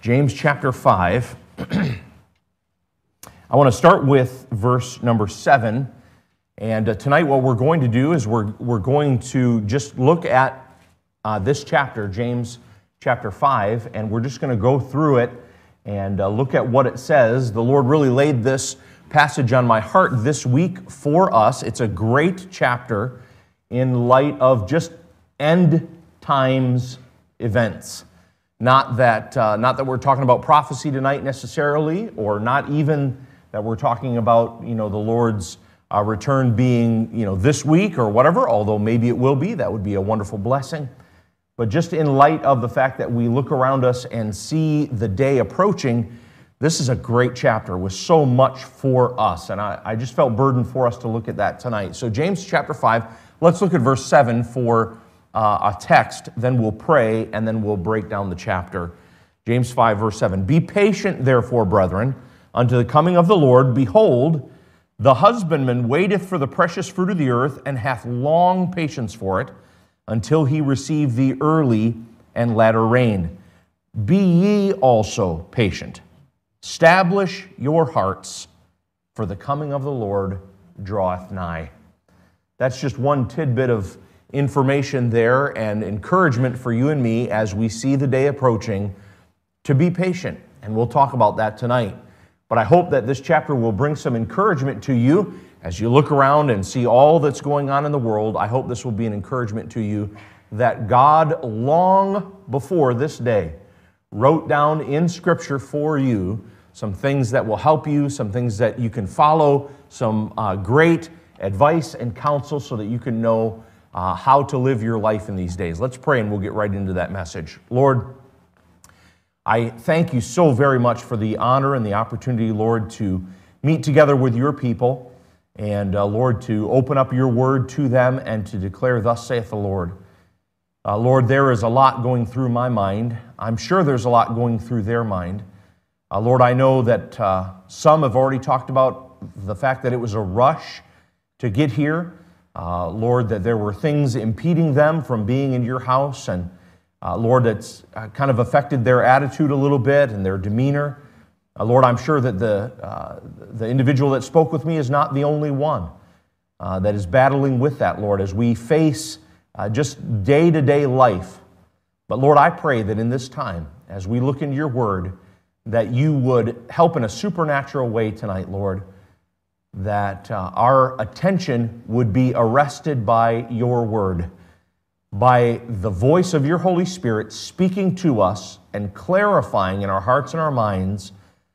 James chapter 5. I want to start with verse number 7. And tonight what we're going to do is we're going to just look at this chapter, James chapter 5, and we're just going to go through it and look at what it says. The Lord really laid this passage on my heart this week for us. It's a great chapter in light of just end times events. Not that we're talking about prophecy tonight necessarily, or not even that we're talking about, the Lord's return being, this week or whatever, although maybe it will be. That would be a wonderful blessing. But just in light of the fact that we look around us and see the day approaching, this is a great chapter with so much for us. And I just felt burdened for us to look at that tonight. So James chapter 5, let's look at verse 7 for a text, then we'll pray, and then we'll break down the chapter. James 5, verse 7. Be patient, therefore, brethren, unto the coming of the Lord. Behold, the husbandman waiteth for the precious fruit of the earth, and hath long patience for it, until he receive the early and latter rain. Be ye also patient. Establish your hearts, for the coming of the Lord draweth nigh. That's just one tidbit of information there and encouragement for you and me as we see the day approaching to be patient. And we'll talk about that tonight. But I hope that this chapter will bring some encouragement to you as you look around and see all that's going on in the world. I hope this will be an encouragement to you that God, long before this day, wrote down in Scripture for you some things that will help you, some things that you can follow, some great advice and counsel so that you can know how to live your life in these days. Let's pray and we'll get right into that message. Lord, I thank you so very much for the honor and the opportunity, Lord, to meet together with your people and, Lord, to open up your word to them and to declare, thus saith the Lord. Lord, there is a lot going through my mind. I'm sure there's a lot going through their mind. Lord, I know that some have already talked about the fact that it was a rush to get here. Lord, that there were things impeding them from being in your house, and Lord, it's kind of affected their attitude a little bit and their demeanor. Lord, I'm sure that the individual that spoke with me is not the only one that is battling with that, Lord, as we face just day-to-day life. But Lord, I pray that in this time, as we look into your word, that you would help in a supernatural way tonight, Lord, that our attention would be arrested by your word, by the voice of your Holy Spirit speaking to us and clarifying in our hearts and our minds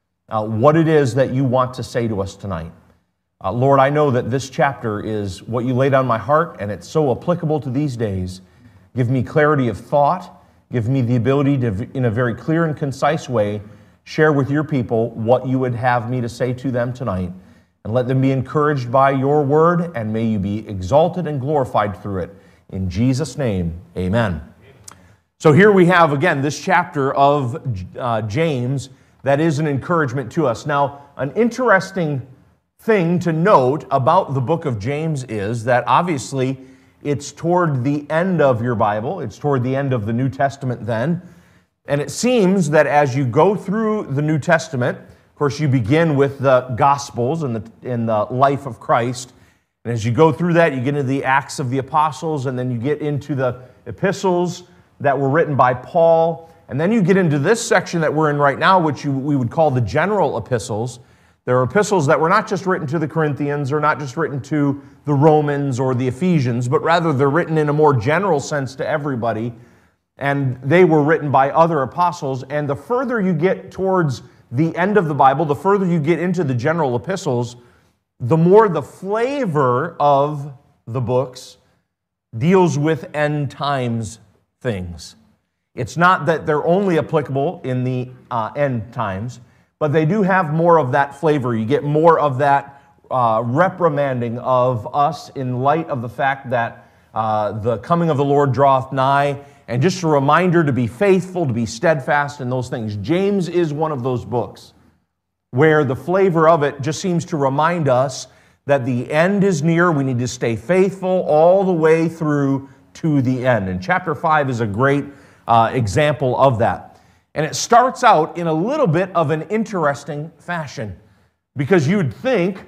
what it is that you want to say to us tonight. Lord, I know that this chapter is what you laid on my heart, and it's so applicable to these days. Give me clarity of thought. Give me the ability to, in a very clear and concise way, share with your people what you would have me to say to them tonight. And let them be encouraged by your word, and may you be exalted and glorified through it. In Jesus' name, amen. So here we have, again, this chapter of James that is an encouragement to us. Now, an interesting thing to note about the book of James is that obviously it's toward the end of your Bible. It's toward the end of the New Testament then. And it seems that as you go through the New Testament, of course, you begin with the Gospels and the life of Christ. And as you go through that, you get into the Acts of the Apostles, and then you get into the epistles that were written by Paul. And then you get into this section that we're in right now, which we would call the general epistles. There are epistles that were not just written to the Corinthians, or not just written to the Romans or the Ephesians, but rather they're written in a more general sense to everybody. And they were written by other apostles. And the further you get towards the end of the Bible, the further you get into the general epistles, the more the flavor of the books deals with end times things. It's not that they're only applicable in the end times, but they do have more of that flavor. You get more of that reprimanding of us in light of the fact that the coming of the Lord draweth nigh, and just a reminder to be faithful, to be steadfast in those things. James is one of those books where the flavor of it just seems to remind us that the end is near. We need to stay faithful all the way through to the end. And chapter 5 is a great example of that. And it starts out in a little bit of an interesting fashion, because you'd think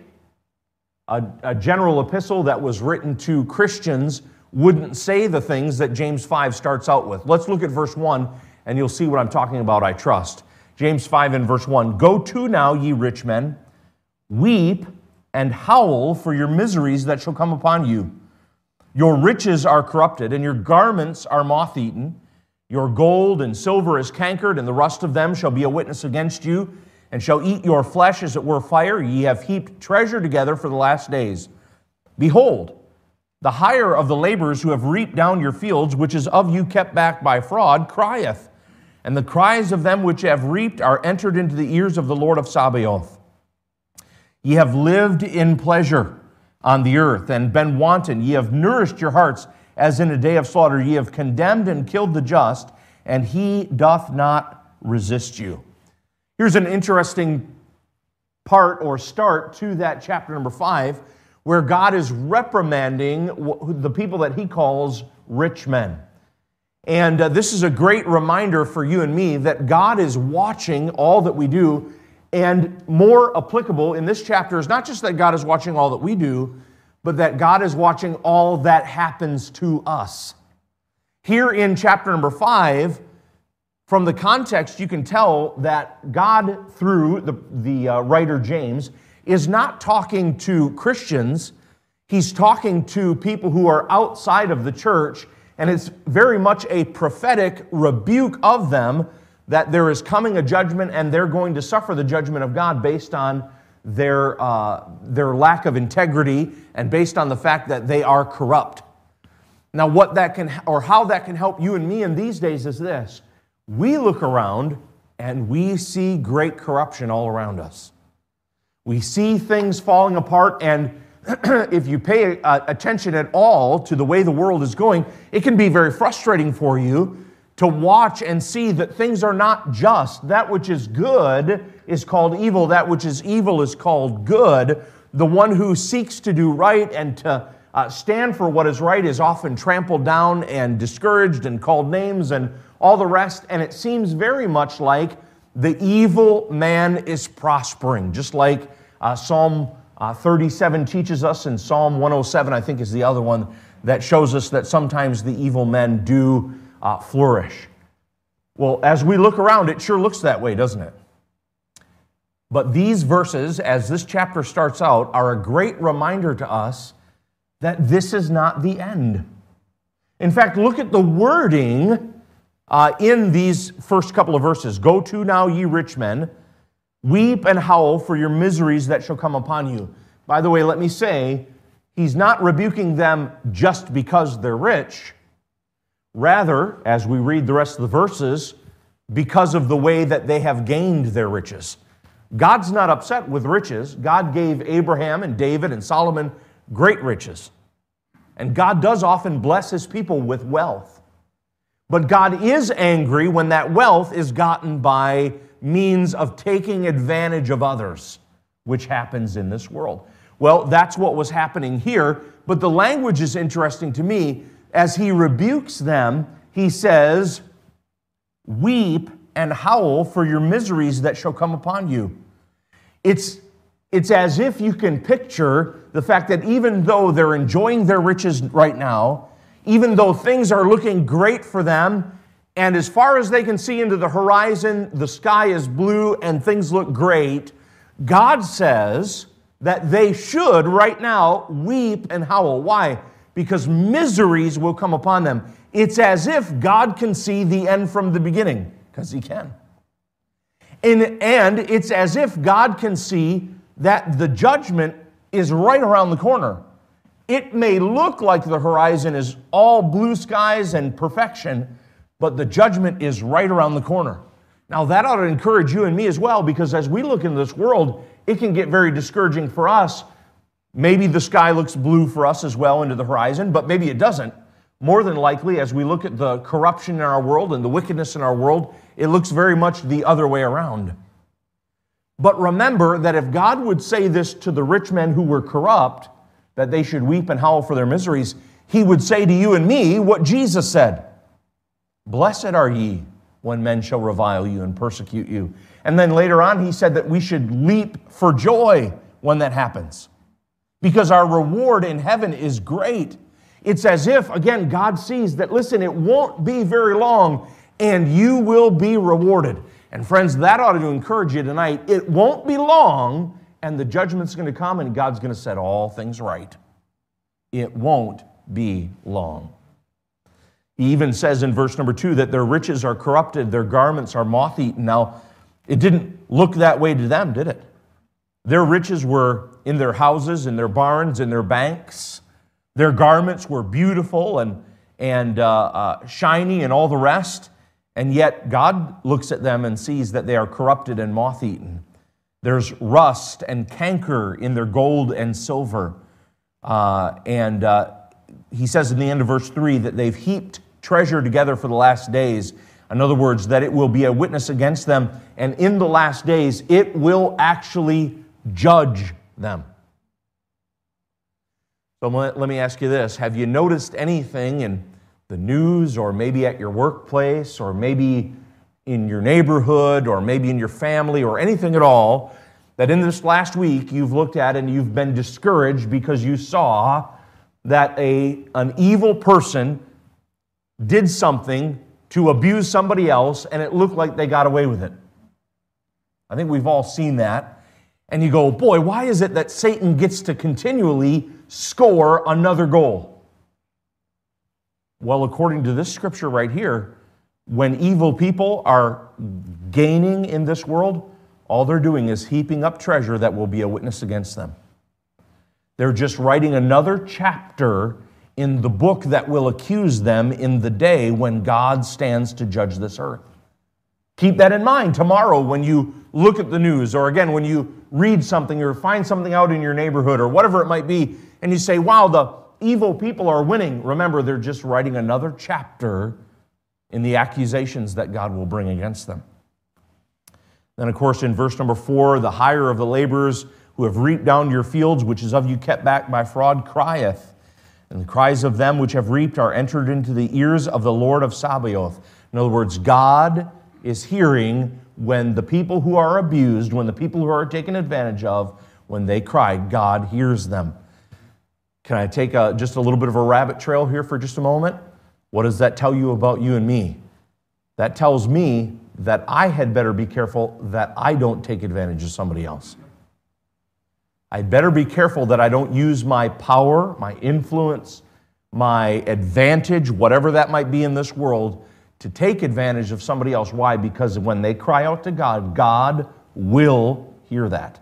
a general epistle that was written to Christians wouldn't say the things that James 5 starts out with. Let's look at verse 1, and you'll see what I'm talking about, I trust. James 5 and verse 1, "Go to now, ye rich men, weep and howl for your miseries that shall come upon you. Your riches are corrupted, and your garments are moth-eaten. Your gold and silver is cankered, and the rust of them shall be a witness against you, and shall eat your flesh as it were fire. Ye have heaped treasure together for the last days. Behold, the hire of the laborers who have reaped down your fields, which is of you kept back by fraud, crieth. And the cries of them which have reaped are entered into the ears of the Lord of Sabaoth. Ye have lived in pleasure on the earth, and been wanton. Ye have nourished your hearts as in a day of slaughter. Ye have condemned and killed the just, and he doth not resist you." Here's an interesting part or start to that chapter number 5, where God is reprimanding the people that he calls rich men. And this is a great reminder for you and me that God is watching all that we do. And more applicable in this chapter is not just that God is watching all that we do, but that God is watching all that happens to us. Here in chapter number 5, from the context, you can tell that God, through the writer James, is not talking to Christians. He's talking to people who are outside of the church, and it's very much a prophetic rebuke of them that there is coming a judgment and they're going to suffer the judgment of God based on their lack of integrity and based on the fact that they are corrupt. Now, what that can, or how that can help you and me in these days is this. We look around and we see great corruption all around us. We see things falling apart, and if you pay attention at all to the way the world is going, it can be very frustrating for you to watch and see that things are not just. That which is good is called evil. That which is evil is called good. The one who seeks to do right and to stand for what is right is often trampled down and discouraged and called names and all the rest. And it seems very much like the evil man is prospering, just like Psalm 37 teaches us, and Psalm 107, I think, is the other one that shows us that sometimes the evil men do flourish. Well, as we look around, it sure looks that way, doesn't it? But these verses, as this chapter starts out, are a great reminder to us that this is not the end. In fact, look at the wording in these first couple of verses. "Go to now, ye rich men, weep and howl for your miseries that shall come upon you." By the way, let me say, he's not rebuking them just because they're rich. Rather, as we read the rest of the verses, because of the way that they have gained their riches. God's not upset with riches. God gave Abraham and David and Solomon great riches. And God does often bless his people with wealth. But God is angry when that wealth is gotten by means of taking advantage of others, which happens in this world. Well, that's what was happening here, but the language is interesting to me. As he rebukes them, he says, "Weep and howl for your miseries that shall come upon you." It's as if you can picture the fact that even though they're enjoying their riches right now, even though things are looking great for them, and as far as they can see into the horizon, the sky is blue and things look great, God says that they should right now weep and howl. Why? Because miseries will come upon them. It's as if God can see the end from the beginning, because he can. And it's as if God can see that the judgment is right around the corner. It may look like the horizon is all blue skies and perfection, but the judgment is right around the corner. Now, that ought to encourage you and me as well, because as we look into this world, it can get very discouraging for us. Maybe the sky looks blue for us as well into the horizon, but maybe it doesn't. More than likely, as we look at the corruption in our world and the wickedness in our world, it looks very much the other way around. But remember that if God would say this to the rich men who were corrupt, that they should weep and howl for their miseries, he would say to you and me what Jesus said. "Blessed are ye when men shall revile you and persecute you. And then later on, he said that we should leap for joy when that happens, because our reward in heaven is great. It's as if, again, God sees that, listen, it won't be very long, and you will be rewarded. And friends, that ought to encourage you tonight. It won't be long, and the judgment's going to come, and God's going to set all things right. It won't be long. He even says in verse number 2 that their riches are corrupted, their garments are moth-eaten. Now, it didn't look that way to them, did it? Their riches were in their houses, in their barns, in their banks. Their garments were beautiful and shiny and all the rest. And yet God looks at them and sees that they are corrupted and moth-eaten. There's rust and canker in their gold and silver. He says in the end of verse 3 that they've heaped treasure together for the last days. In other words, that it will be a witness against them. And in the last days, it will actually judge them. So let me ask you this. Have you noticed anything in the news, or maybe at your workplace, or maybe in your neighborhood, or maybe in your family, or anything at all, that in this last week you've looked at and you've been discouraged because you saw that an evil person did something to abuse somebody else and it looked like they got away with it? I think we've all seen that. And you go, boy, why is it that Satan gets to continually score another goal? Well, according to this scripture right here, when evil people are gaining in this world, all they're doing is heaping up treasure that will be a witness against them. They're just writing another chapter in the book that will accuse them in the day when God stands to judge this earth. Keep that in mind tomorrow when you look at the news, or again, when you read something or find something out in your neighborhood or whatever it might be, and you say, wow, the evil people are winning. Remember, they're just writing another chapter in the accusations that God will bring against them. Then, of course, in verse number 4, the hire of the laborers who have reaped down your fields, which is of you kept back by fraud, crieth. And the cries of them which have reaped are entered into the ears of the Lord of Sabaoth. In other words, God is hearing when the people who are abused, when the people who are taken advantage of, when they cry, God hears them. Can I take just a little bit of a rabbit trail here for just a moment? What does that tell you about you and me? That tells me that I had better be careful that I don't take advantage of somebody else. I'd better be careful that I don't use my power, my influence, my advantage, whatever that might be in this world, to take advantage of somebody else. Why? Because when they cry out to God, God will hear that.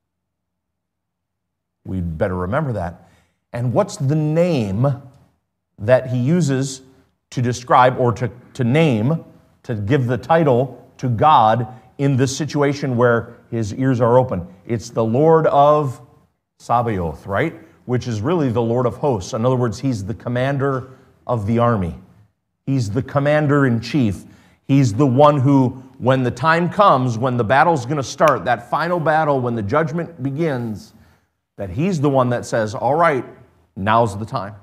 We'd better remember that. And what's the name that he uses to describe or to name, to give the title to God in this situation where his ears are open? It's the Lord of Sabaoth, right? Which is really the Lord of hosts. In other words, he's the commander of the army. He's the commander-in-chief. He's the one who, when the time comes, when the battle's going to start, that final battle, when the judgment begins, that he's the one that says, all right, now's the time.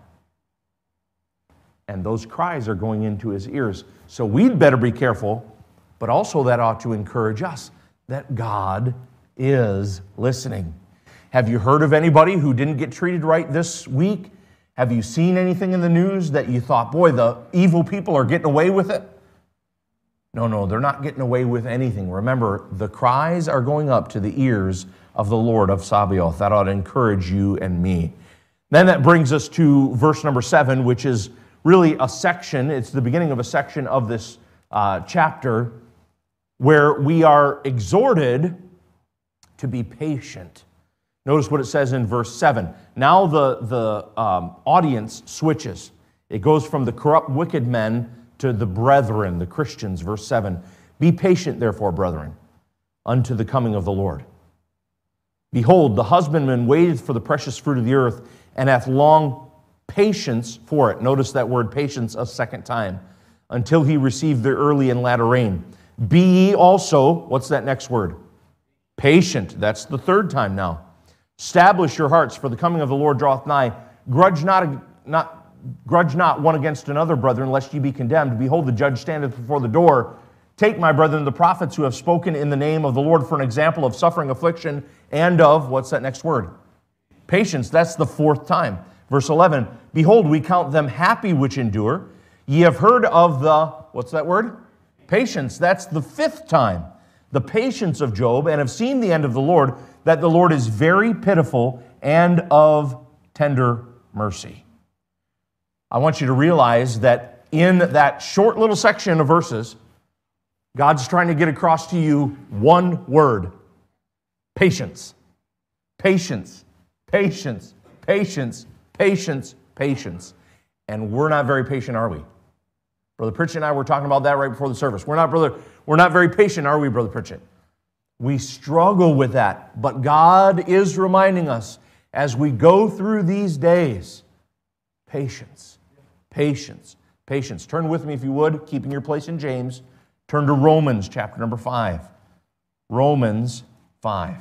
And those cries are going into his ears. So we'd better be careful, but also that ought to encourage us that God is listening. Have you heard of anybody who didn't get treated right this week? Have you seen anything in the news that you thought, boy, the evil people are getting away with it? No, they're not getting away with anything. Remember, the cries are going up to the ears of the Lord of Sabaoth. That ought to encourage you and me. Then that brings us to verse number 7, which is really a section. It's the beginning of a section of this chapter where we are exhorted to be patient. Notice what it says in verse 7. Now the audience switches. It goes from the corrupt wicked men to the brethren, the Christians. Verse 7. Be patient, therefore, brethren, unto the coming of the Lord. Behold, the husbandman waiteth for the precious fruit of the earth, and hath long patience for it. Notice that word patience a second time. Until he receive the early and latter rain. Be ye also, what's that next word? Patient. That's the third time now. Establish your hearts, for the coming of the Lord draweth nigh. Grudge not one against another, brethren, lest ye be condemned. Behold, the judge standeth before the door. Take, my brethren, the prophets who have spoken in the name of the Lord for an example of suffering, affliction, and of," what's that next word? Patience. That's the fourth time. Verse 11, "Behold, we count them happy which endure. Ye have heard of the," what's that word? Patience. That's the fifth time. "The patience of Job, and have seen the end of the Lord, that the Lord is very pitiful and of tender mercy." I want you to realize that in that short little section of verses, God's trying to get across to you one word: patience. Patience. Patience. Patience. Patience. Patience. And we're not very patient, are we? Brother Pritchett and I were talking about that right before the service. We're not very patient, are we, Brother Pritchett? We struggle with that, but God is reminding us as we go through these days, patience, patience, patience. Turn with me, if you would, keeping your place in James. Turn to Romans chapter number 5. Romans 5.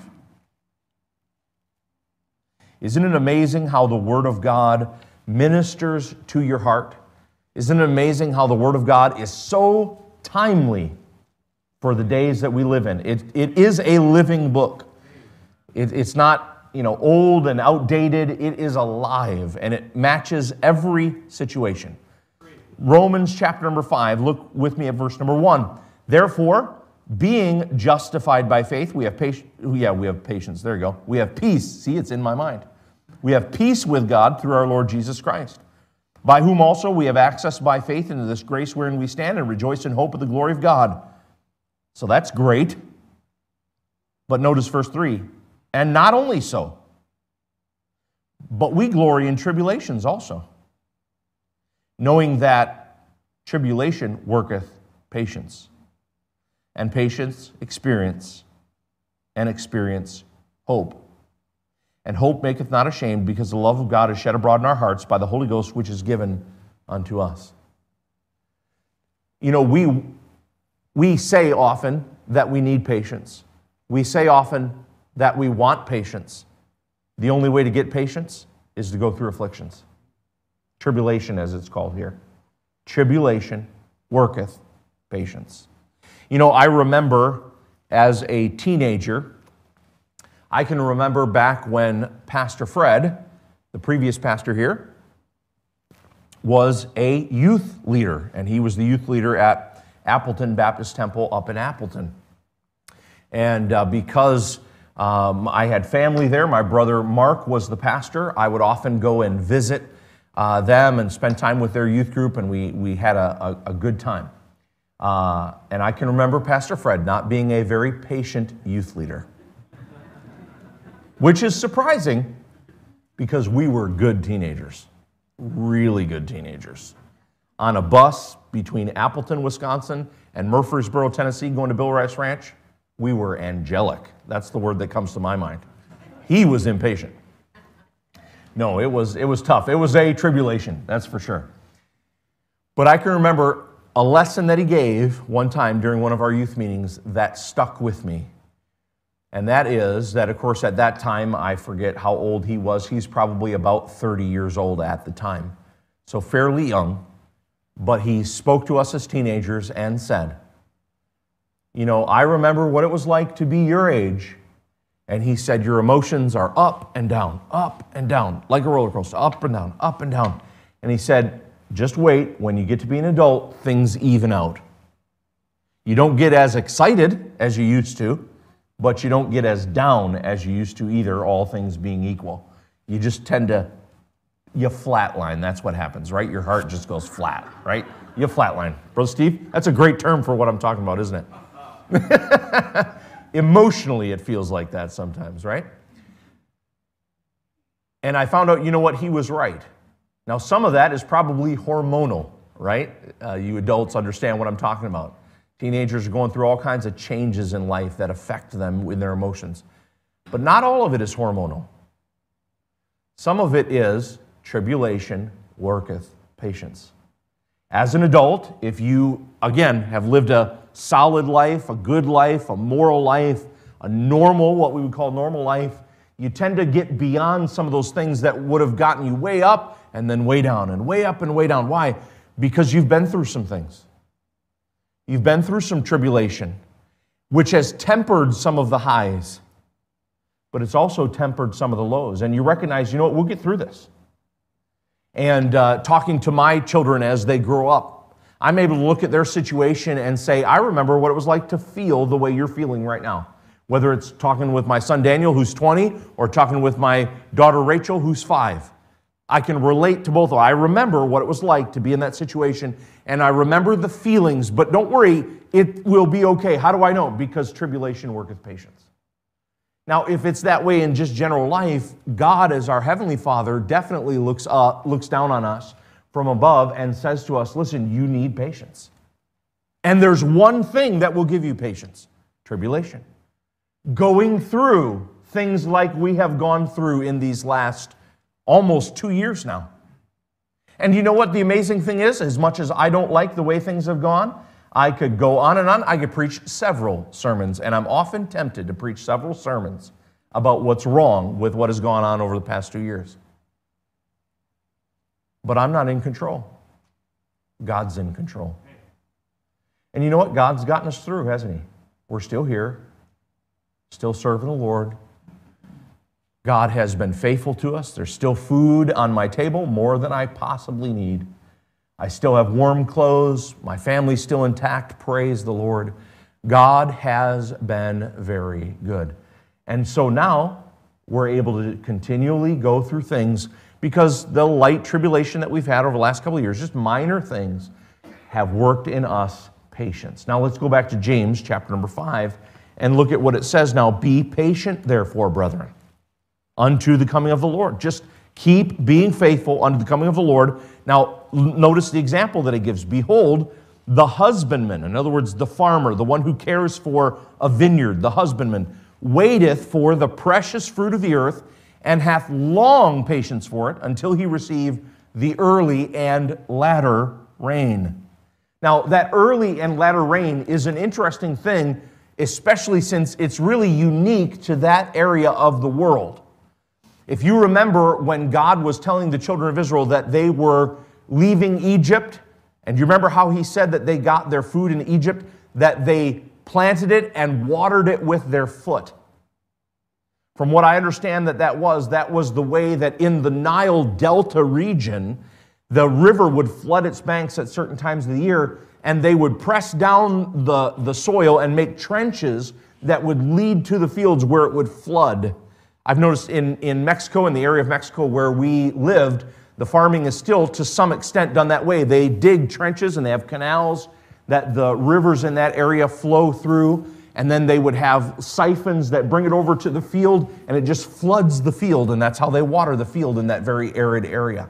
Isn't it amazing how the Word of God ministers to your heart? Isn't it amazing how the Word of God is so timely for the days that we live in? It is a living book. It's not, old and outdated. It is alive, and it matches every situation. Romans chapter number 5, look with me at verse number 1. "Therefore, being justified by faith," we have patience. We have patience. There you go. "We have peace." See, it's in my mind. "We have peace with God through our Lord Jesus Christ, by whom also we have access by faith into this grace wherein we stand and rejoice in hope of the glory of God." So that's great. But notice verse 3. "And not only so, but we glory in tribulations also, knowing that tribulation worketh patience, and patience experience, and experience hope. And hope maketh not ashamed, because the love of God is shed abroad in our hearts by the Holy Ghost, which is given unto us." We say often that we need patience. We say often that we want patience. The only way to get patience is to go through afflictions. Tribulation, as it's called here. Tribulation worketh patience. I remember as a teenager, I can remember back when Pastor Fred, the previous pastor here, was a youth leader, and he was the youth leader at Appleton Baptist Temple up in Appleton. And because I had family there, my brother Mark was the pastor, I would often go and visit them and spend time with their youth group, and we had a good time. And I can remember Pastor Fred not being a very patient youth leader, which is surprising because we were good teenagers, really good teenagers. On a bus between Appleton, Wisconsin and Murfreesboro, Tennessee, going to Bill Rice Ranch, we were angelic. That's the word that comes to my mind. He was impatient. No, it was tough. It was a tribulation, that's for sure. But I can remember a lesson that he gave one time during one of our youth meetings that stuck with me. And that is that, of course, at that time, I forget how old he was. He's probably about 30 years old at the time, so fairly young. But he spoke to us as teenagers and said, I remember what it was like to be your age. And he said, your emotions are up and down, like a roller coaster, up and down, up and down. And he said, just wait, when you get to be an adult, things even out. You don't get as excited as you used to, but you don't get as down as you used to either, all things being equal. You just tend to, you flatline. That's what happens, right? Your heart just goes flat, right? You flatline. Brother Steve, that's a great term for what I'm talking about, isn't it? Emotionally, it feels like that sometimes, right? And I found out, what? He was right. Now, some of that is probably hormonal, right? You adults understand what I'm talking about. Teenagers are going through all kinds of changes in life that affect them in their emotions. But not all of it is hormonal. Some of it is tribulation worketh patience. As an adult, if you, again, have lived a solid life, a good life, a moral life, a normal, what we would call normal life, you tend to get beyond some of those things that would have gotten you way up and then way down and way up and way down. Why? Because you've been through some things. You've been through some tribulation, which has tempered some of the highs, but it's also tempered some of the lows. And you recognize, you know what, we'll get through this. And talking to my children as they grow up, I'm able to look at their situation and say, I remember what it was like to feel the way you're feeling right now. Whether it's talking with my son Daniel, who's 20, or talking with my daughter Rachel, who's 5. I can relate to both of them. I remember what it was like to be in that situation, and I remember the feelings, but don't worry, it will be okay. How do I know? Because tribulation worketh patience. Now, if it's that way in just general life, God as our Heavenly Father definitely looks down on us from above and says to us, listen, you need patience. And there's one thing that will give you patience: tribulation. Going through things like we have gone through in these last almost 2 years now. And you know what the amazing thing is? As much as I don't like the way things have gone, I could go on and on. I could preach several sermons, and I'm often tempted to preach several sermons about what's wrong with what has gone on over the past 2 years. But I'm not in control. God's in control. And you know what? God's gotten us through, hasn't He? We're still here, still serving the Lord. God has been faithful to us. There's still food on my table, more than I possibly need. I still have warm clothes. My family's still intact. Praise the Lord. God has been very good. And so now we're able to continually go through things because the light tribulation that we've had over the last couple of years, just minor things, have worked in us patience. Now let's go back to James chapter number 5 and look at what it says now. Be patient, therefore, brethren, unto the coming of the Lord. Just keep being faithful unto the coming of the Lord. Now, notice the example that it gives. Behold, the husbandman, in other words, the farmer, the one who cares for a vineyard, the husbandman, waiteth for the precious fruit of the earth, and hath long patience for it, until he receive the early and latter rain. Now, that early and latter rain is an interesting thing, especially since it's really unique to that area of the world. If you remember when God was telling the children of Israel that they were leaving Egypt, and you remember how He said that they got their food in Egypt, that they planted it and watered it with their foot. From what I understand that was the way that in the Nile Delta region, the river would flood its banks at certain times of the year, and they would press down the soil and make trenches that would lead to the fields where it would flood. I've noticed in Mexico, in the area of Mexico where we lived, the farming is still to some extent done that way. They dig trenches and they have canals that the rivers in that area flow through, and then they would have siphons that bring it over to the field, and it just floods the field, and that's how they water the field in that very arid area.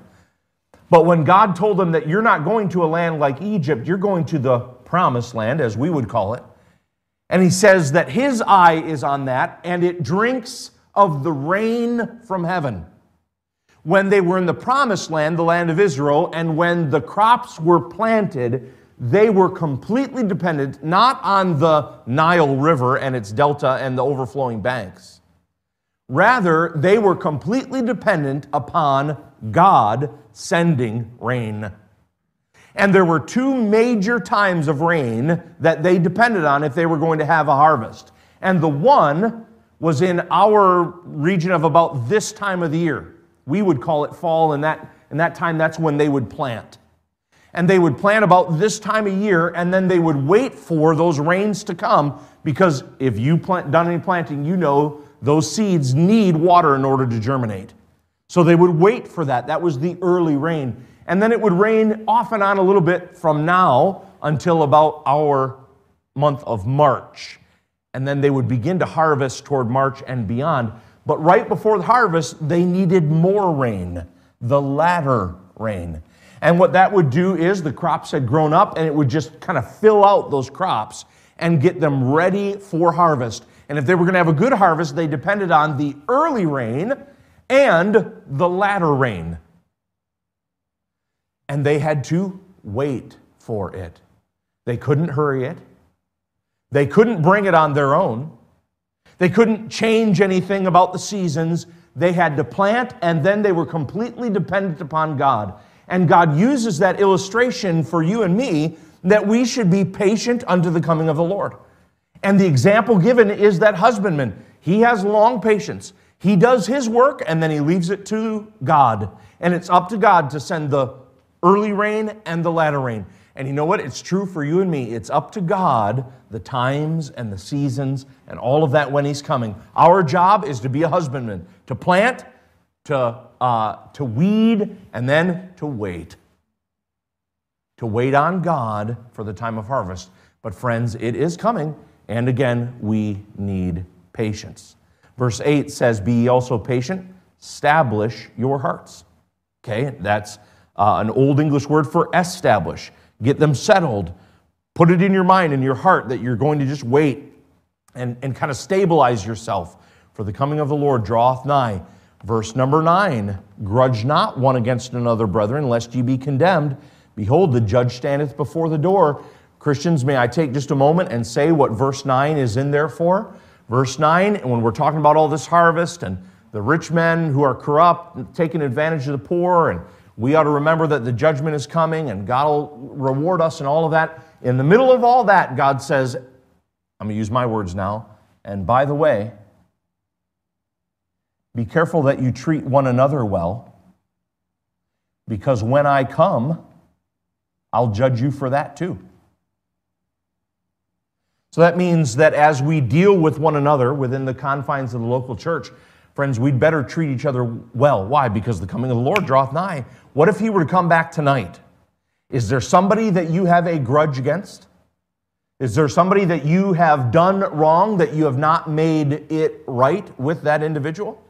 But when God told them that you're not going to a land like Egypt, you're going to the promised land, as we would call it, and He says that His eye is on that, and it drinks of the rain from heaven. When they were in the promised land, the land of Israel, and when the crops were planted, they were completely dependent not on the Nile River and its delta and the overflowing banks. Rather, they were completely dependent upon God sending rain. And there were 2 major times of rain that they depended on if they were going to have a harvest. And the one was in our region of about this time of the year. We would call it fall, and that time, that's when they would plant. And they would plant about this time of year, and then they would wait for those rains to come, because if you've done any planting, you know those seeds need water in order to germinate. So they would wait for that. That was the early rain. And then it would rain off and on a little bit from now until about our month of March. And then they would begin to harvest toward March and beyond. But right before the harvest, they needed more rain, the latter rain. And what that would do is the crops had grown up, and it would just kind of fill out those crops and get them ready for harvest. And if they were going to have a good harvest, they depended on the early rain and the latter rain. And they had to wait for it. They couldn't hurry it. They couldn't bring it on their own. They couldn't change anything about the seasons. They had to plant, and then they were completely dependent upon God. And God uses that illustration for you and me that we should be patient unto the coming of the Lord. And the example given is that husbandman. He has long patience. He does his work, and then he leaves it to God. And it's up to God to send the early rain and the latter rain. And you know what? It's true for you and me. It's up to God, the times and the seasons and all of that when He's coming. Our job is to be a husbandman, to plant, to weed, and then to wait. To wait on God for the time of harvest. But friends, it is coming, and again, we need patience. Verse 8 says, "Be ye also patient, establish your hearts." Okay, that's an Old English word for establish. Get them settled. Put it in your mind and your heart that you're going to just wait and kind of stabilize yourself. For the coming of the Lord draweth nigh. Verse number 9, "Grudge not one against another, brethren, lest ye be condemned. Behold, the judge standeth before the door." Christians, may I take just a moment and say what verse 9 is in there for? Verse 9, and when we're talking about all this harvest and the rich men who are corrupt, taking advantage of the poor, and we ought to remember that the judgment is coming and God will reward us and all of that. In the middle of all that, God says, I'm going to use my words now, and by the way, be careful that you treat one another well, because when I come, I'll judge you for that too. So that means that as we deal with one another within the confines of the local church, friends, we'd better treat each other well. Why? Because the coming of the Lord draweth nigh. What if He were to come back tonight? Is there somebody that you have a grudge against? Is there somebody that you have done wrong that you have not made it right with that individual?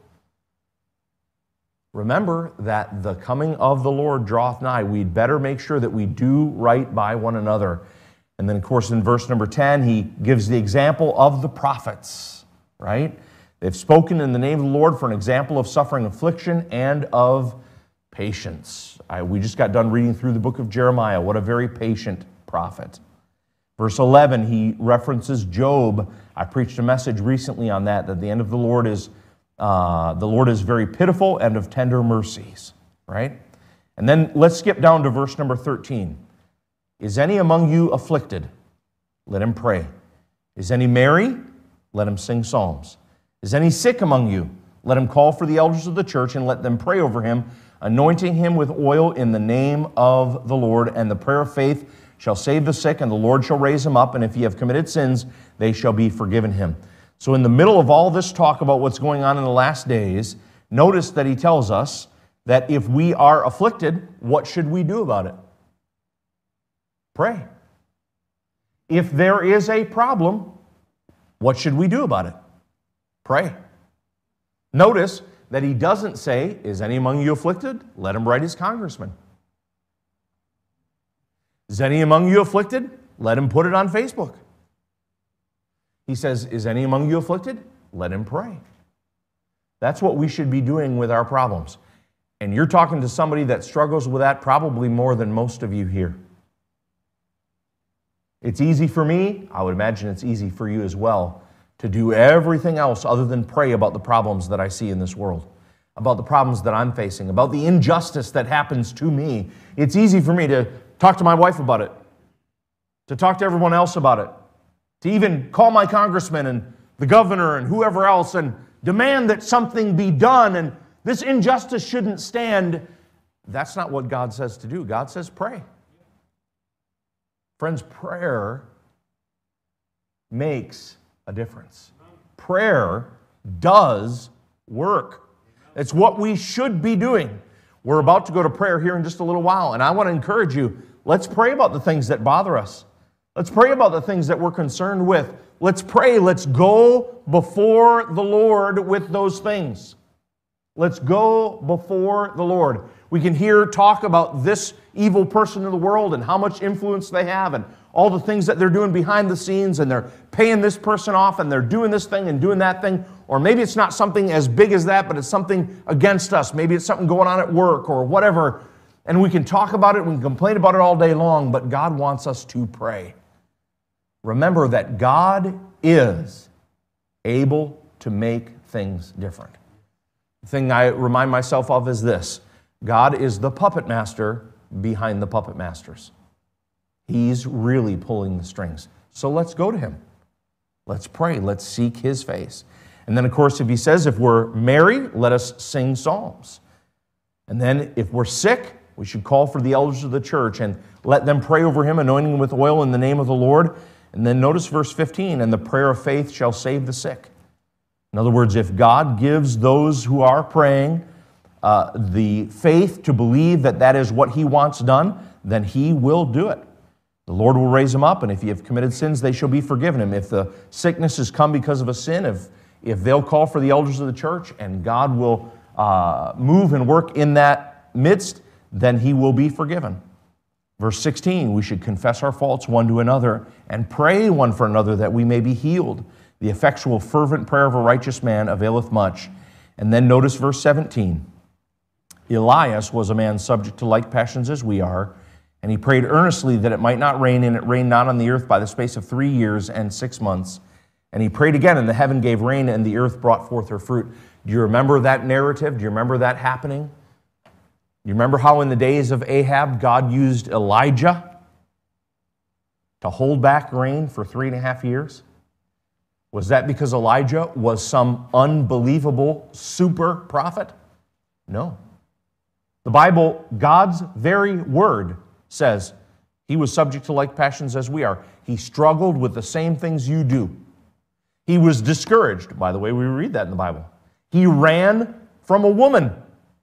Remember that the coming of the Lord draweth nigh. We'd better make sure that we do right by one another. And then, of course, in verse number 10, he gives the example of the prophets, right? They've spoken in the name of the Lord for an example of suffering, affliction, and of patience. We just got done reading through the book of Jeremiah. What a very patient prophet. Verse 11, he references Job. I preached a message recently on that the end of the Lord is very pitiful and of tender mercies, right? And then let's skip down to verse number 13. "Is any among you afflicted? Let him pray. Is any merry? Let him sing psalms. Is any sick among you? Let him call for the elders of the church and let them pray over him, anointing him with oil in the name of the Lord. And the prayer of faith shall save the sick, and the Lord shall raise him up. And if he have committed sins, they shall be forgiven him." So in the middle of all this talk about what's going on in the last days, notice that he tells us that if we are afflicted, what should we do about it? Pray. If there is a problem, what should we do about it? Pray. Notice that he doesn't say, "Is any among you afflicted? Let him write his congressman." "Is any among you afflicted? Let him put it on Facebook." He says, "Is any among you afflicted? Let him pray." That's what we should be doing with our problems. And you're talking to somebody that struggles with that probably more than most of you here. It's easy for me, I would imagine it's easy for you as well, to do everything else other than pray about the problems that I see in this world, about the problems that I'm facing, about the injustice that happens to me. It's easy for me to talk to my wife about it, to talk to everyone else about it, to even call my congressman and the governor and whoever else and demand that something be done, and this injustice shouldn't stand. That's not what God says to do. God says pray. Friends, prayer makes a difference. Prayer does work. It's what we should be doing. We're about to go to prayer here in just a little while, and I want to encourage you, let's pray about the things that bother us. Let's pray about the things that we're concerned with. Let's pray. Let's go before the Lord with those things. Let's go before the Lord. We can hear talk about this evil person in the world and how much influence they have and all the things that they're doing behind the scenes, and they're paying this person off and they're doing this thing and doing that thing. Or maybe it's not something as big as that, but it's something against us. Maybe it's something going on at work or whatever. And we can talk about it, we can complain about it all day long, but God wants us to pray. Remember that God is able to make things different. The thing I remind myself of is this: God is the puppet master behind the puppet masters. He's really pulling the strings. So let's go to him. Let's pray. Let's seek his face. And then, of course, if he says, if we're merry, let us sing psalms. And then if we're sick, we should call for the elders of the church and let them pray over him, anointing him with oil in the name of the Lord. And then notice verse 15, and the prayer of faith shall save the sick. In other words, if God gives those who are praying the faith to believe that that is what he wants done, then he will do it. The Lord will raise them up, and if you have committed sins, they shall be forgiven him. If the sickness has come because of a sin, if they'll call for the elders of the church, and God will move and work in that midst, then he will be forgiven. Verse 16, we should confess our faults one to another and pray one for another that we may be healed. The effectual, fervent prayer of a righteous man availeth much. And then notice verse 17. Elias was a man subject to like passions as we are, and he prayed earnestly that it might not rain, and it rained not on the earth by the space of 3 years and 6 months. And he prayed again, and the heaven gave rain, and the earth brought forth her fruit. Do you remember that narrative? Do you remember that happening? You remember how in the days of Ahab, God used Elijah to hold back rain for 3.5 years? Was that because Elijah was some unbelievable super prophet? No. The Bible, God's very word, says he was subject to like passions as we are. He struggled with the same things you do. He was discouraged. By the way, we read that in the Bible. He ran from a woman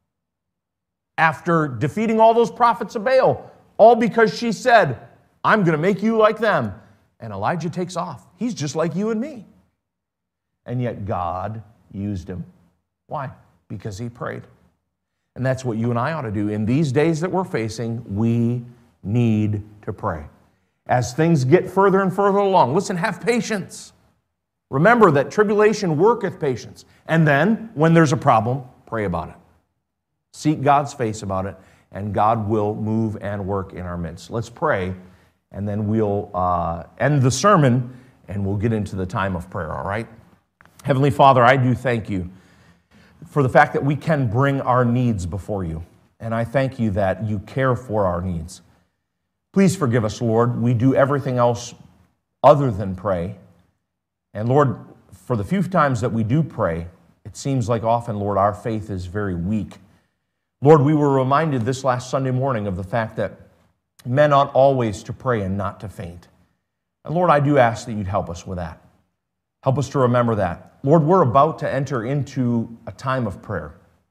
after defeating all those prophets of Baal, all because she said, I'm going to make you like them. And Elijah takes off. He's just like you and me. And yet God used him. Why? Because he prayed. And that's what you and I ought to do. In these days that we're facing, we need to pray. As things get further and further along, listen, have patience. Remember that tribulation worketh patience. And then, when there's a problem, pray about it. Seek God's face about it, and God will move and work in our midst. Let's pray, and then we'll end the sermon, and we'll get into the time of prayer, all right? Heavenly Father, I do thank you for the fact that we can bring our needs before you. And I thank you that you care for our needs. Please forgive us, Lord. We do everything else other than pray. And Lord, for the few times that we do pray, it seems like often, Lord, our faith is very weak. Lord, we were reminded this last Sunday morning of the fact that men ought always to pray and not to faint. And Lord, I do ask that you'd help us with that. Help us to remember that. Lord, we're about to enter into a time of prayer.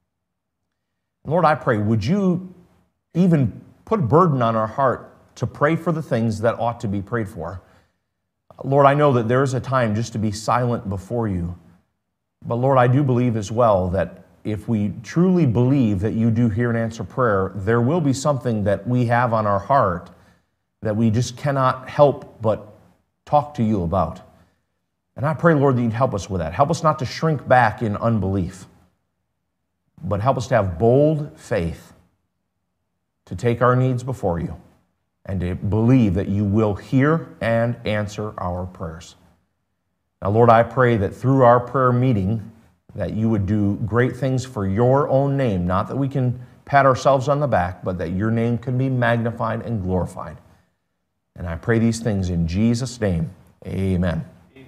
Lord, I pray, would you even put a burden on our heart to pray for the things that ought to be prayed for? Lord, I know that there is a time just to be silent before you. But Lord, I do believe as well that if we truly believe that you do hear and answer prayer, there will be something that we have on our heart that we just cannot help but talk to you about. And I pray, Lord, that you'd help us with that. Help us not to shrink back in unbelief, but help us to have bold faith to take our needs before you and to believe that you will hear and answer our prayers. Now, Lord, I pray that through our prayer meeting that you would do great things for your own name, not that we can pat ourselves on the back, but that your name can be magnified and glorified. And I pray these things in Jesus' name. Amen.